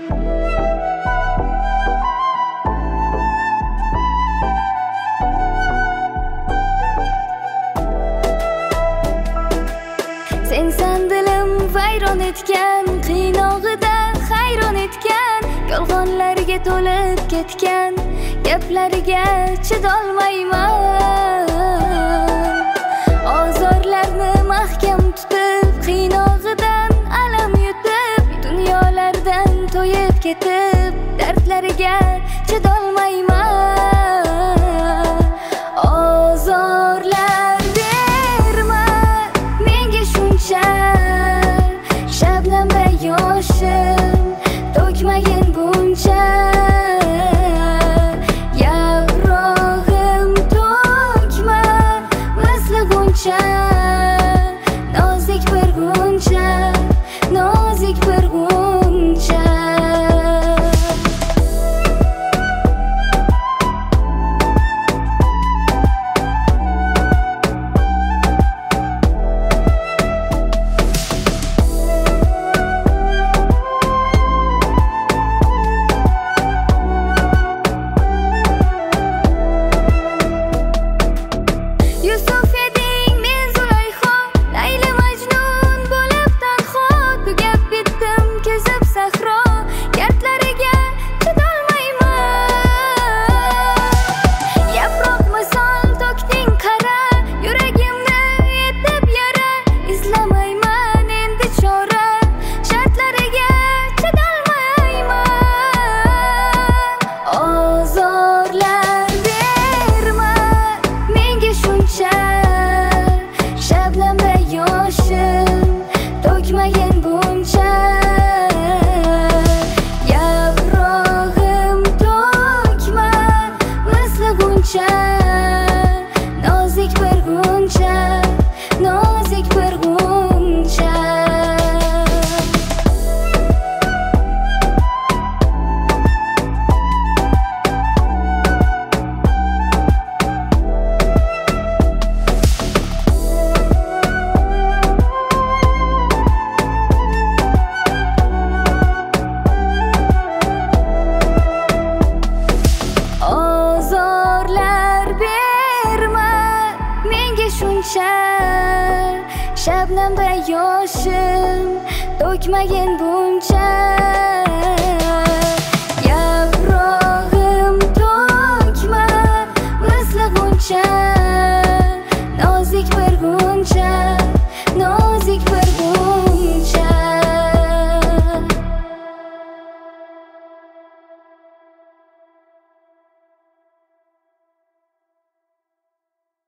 Sensan dilim vayron etgan, qiynog'ida hayron etgan, yolg'onlarga to'lib ketgan, gaplariga chidolmayman. Ozorlarni mahkam tutib, qiynog'idan alam yutib, dunyolardan to'yib ketib, dardlariga chidolmayman. Ozorlar berma menga shuncha, shabnamda yoshim to'kmagin buncha. Yaprog'im to'kma misli g'uncha, nozik bir g'uncha, nozik bir g'uncha. Yusuf eding men Zulayho, Layli Majnun bo'lib tanho, tugab bitdim kezib sahro, dardlariga chidolmayman. Yaproq misol to'kding qara, yuragimni etib yara, izlamayman endi chora, shartlariga chidolmayman. Ozorlar berma menga shuncha, shabnamda yoshim to'kmagin buncha. Yaprog'im to'kma misli g'uncha, nozik bir g'uncha, nozik bir g'uncha. Ozorlar berma menga shuncha, shabnamda yoshim to'kmagin buncha.